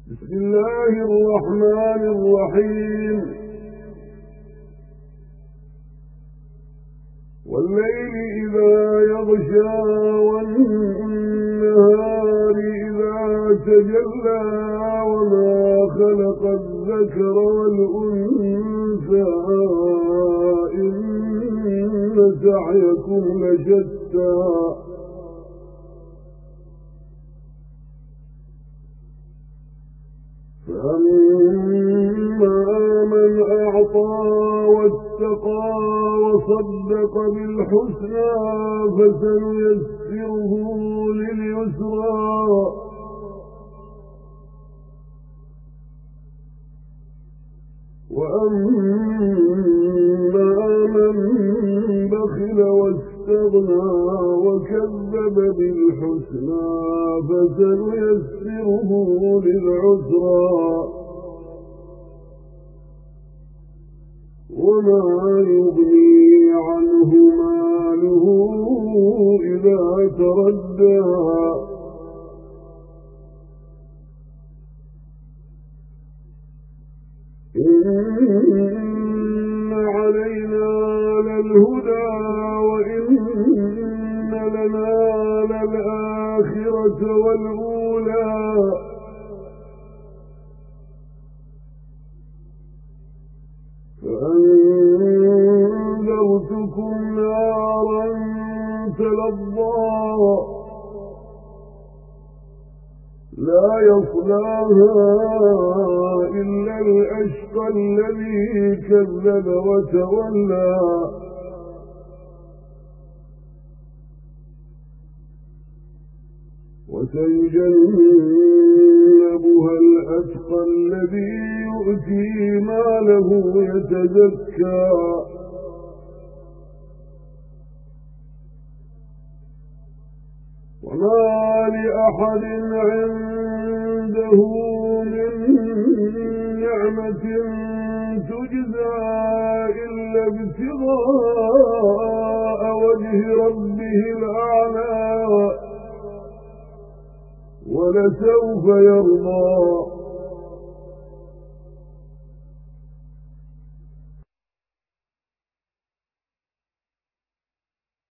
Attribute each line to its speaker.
Speaker 1: بسم الله الرحمن الرحيم والليل إذا يغشى والنهار إذا تجلى وما خلق الذكر والأنثى إن سعيكم لشتى فأما من أعطى واتقى وصدق بالحسنى فسنيسره لليسرى وأما من بخل واستغنى وكذب بالحسنى فسنيسره للعسرى وما يغني عنه ماله إذا تردى إن علينا للهدى وإن لنا للآخرة والأولى فأنذرتكم نارا تلظى لا يصلاها إلا الأشقى الذي كذب وتولى وسيجنبها الأتقى الذي يؤتي ماله يتزكى وما لأحد عنده من نعمة تجزى إلا ابتغاء وجه ربه الأعلى ولسوف يرضى